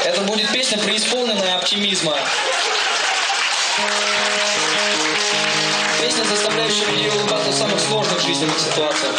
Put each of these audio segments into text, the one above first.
Это будет песня, преисполненная оптимизма. Песня, заставляющая людей улыбаться в самых сложных жизненных ситуациях.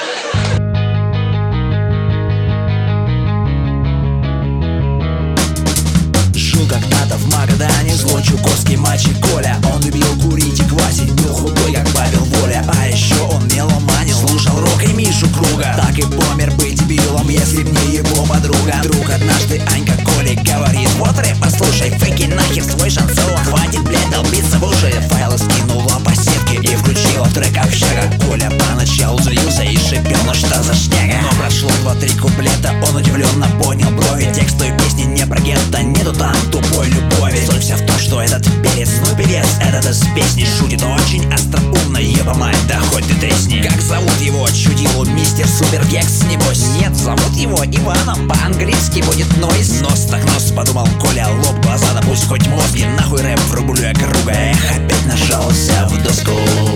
Жил когда-то в Магадане злой чуковский мальчик Коля. Он любил курить и квасить, был худой, как Павел Воля. А еще он меломанил, слушал рок и Мишу Круга. Так и помер бы дебилом, если б не его подруга. Вдруг однажды Анька Коле говорит: вот рэп, послушай, фейки нахер свой шансон. Хватит, блядь, долбиться в уши. Файлы скинула по сетке и включила в трек общага. Коля поначалу злился и шипел: ну что за шняга. Но прошло 2-3 куплета, он удивленно поднял брови. Текст той песни не про гетто, нету там тупой любови. Соль вся в том, что этот перец, ну певец, этот из песни шутит очень остроумно, еба мать, да хоть ты тресни. Как зовут его чудилу, мистер Супергекс, небось? Нет, зовут его Иваном, по-английски будет нойз. Нос так нос, подумал Коля, лоб, глаза, да пусть хоть мозги. Нахуй рэп, врублю я круга, эх, опять нажался в доску.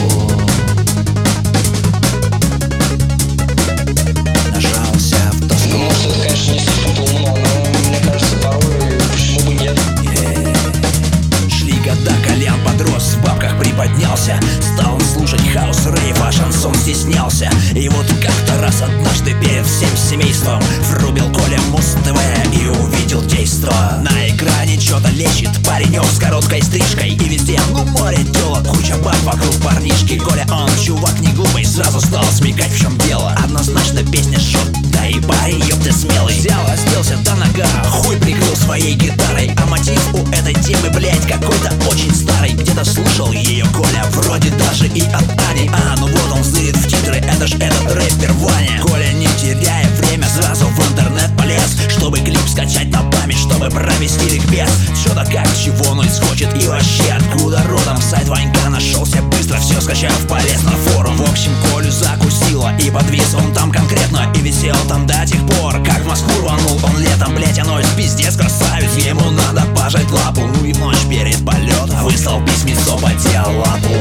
Нажался в доску. Может, это, конечно, не слишком умно, но мне кажется, порой почему бы нет. Шли года, Колян подрос, в бабках приподнялся. Стал слушать хаус, рейв, а шансон стеснялся. И вот как-то раз однажды перед всем семейством врубил Коля Муз-ТВ и увидел действо. На экране что-то лечит паренек с короткой стрижкой. И везде, ну, море телок, куча баб вокруг парнишки. Коля, он чувак не глупый, сразу стал смекать, в чем дело. Однозначно песня шот, да и парень, ёб ты смелый. Взял, разделся до нога, хуй прикрыл своей гитарой. А мотив у этой темы, блять, какой-то очень старый. Где-то слушал ее Коля, вроде даже и от Ани. А, ну вот он зырит в титры, это ж этот рэпер Ваня. Коля, не теряя время, сразу в интернет полез, чтобы клип скачать на память, чтобы провести ликбез. Что-то как, чего он хочет и вообще откуда родом. Сайт Ванька нашелся быстро, все скачав, полез на форум. В общем, Колю закусило, и подвис он там конкретно. И висел там до тех пор, как в Москву рванул он летом. Блять, оно пиздец красавец, ему надо пожать лапу. Ну и в ночь перед полетом выслал письмецо по диалапу.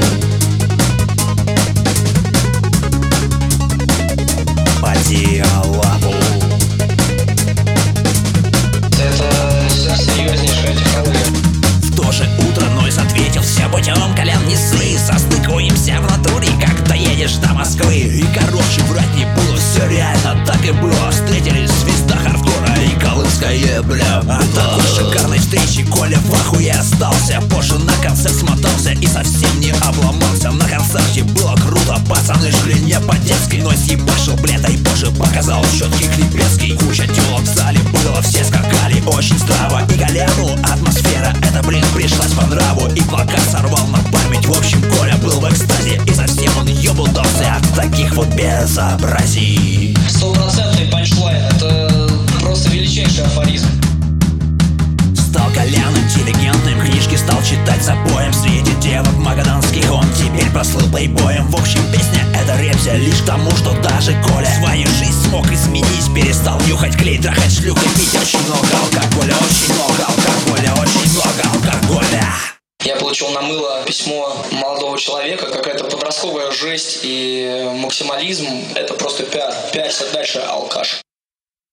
По диалапу. Это серьезнейшая технология. В то же утро Нойз ответил: все путем, Колян, не ссы. Состыкуемся в натуре, как доедешь до Москвы. И короче, врать не буду, все реально так и было. Встретились звезда хардкора и колымская, бля. От такой шикарной встречи Коля в ахуе остался. Позже на концерт смотался и совсем не обломался. На концерте было круто, пацаны шли не по-детски. Нойз ебашил, бля, дай боже, показал четкий клипецкий. Куча телок в зале было, все скакали очень здраво. И Коляну атмосфера эта, блин, пришлась по нраву. И плакат сорвал на память. В общем, Коля был в экстазе, и совсем он ебудался от таких вот безобразий. 100% панчлайн, это просто величайший афоризм. Стал Колян интеллигентным, книжки стал читать за боем. Среди девок магаданских он теперь прослыл плейбоем. В общем, песня это репся лишь к тому, что даже Коля свою жизнь смог изменить. Перестал нюхать клей, трахать шлюх и пить очень много алкоголя. Очень много алкоголя, очень много алкоголя. Я получил на мыло письмо молодого человека, какая-то подростковая жесть и максимализм. Это просто пиар. Пиарься дальше, алкаш.